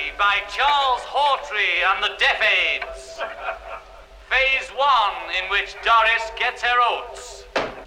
by Charles Hawtrey and the Deaf Aids. Phase 1, in which Doris gets her oats.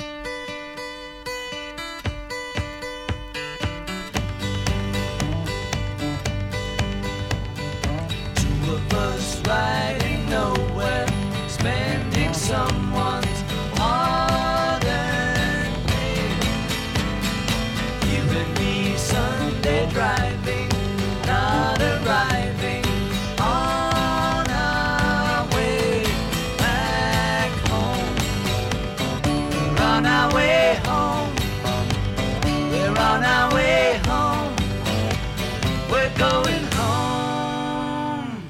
Two of us riding nowhere, spending someone's hard-earned day. You and me Sunday driving, not arriving on our way back home. We're on our way home. We're on our way home. We're going home.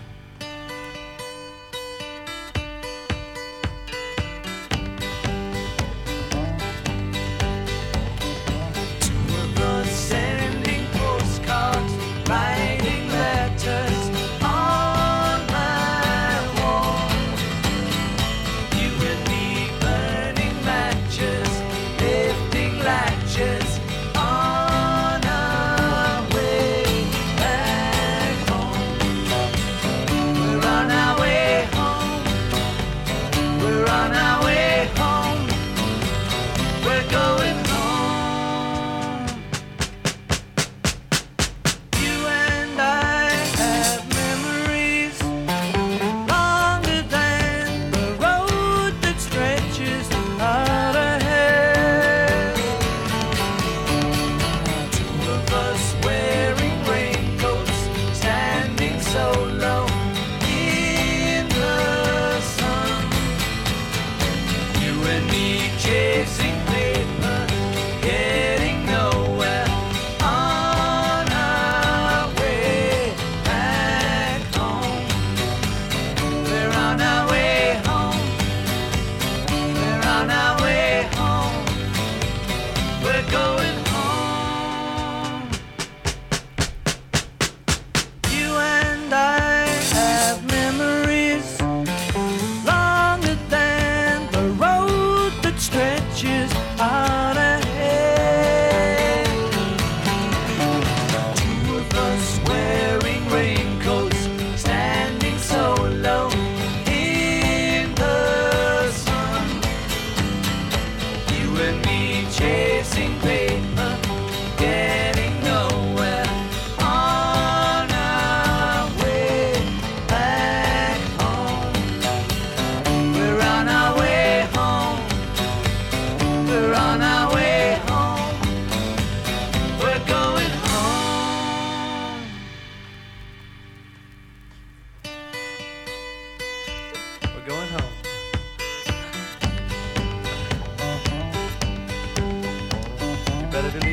Two of us sending postcards, writing letters on my wall. You and me burning matches, lifting latches on our way back home. We're on our way home. We're on our way home. We're going home. You and I have memories longer than the road that stretches out ahead. Two of us wearing raincoats, standing so low in the sun. You and me chasing paper, getting nowhere on our way back home. We're on our way home. We're on our way home. We're going home. You and I have memories longer than the road that stretches out ahead. Two of us wearing raincoats, standing so low in the sun. You and me chasing paper, getting nowhere on our way back home. We're on our way home. We're on our way home. We're going home. We're going home. You better believe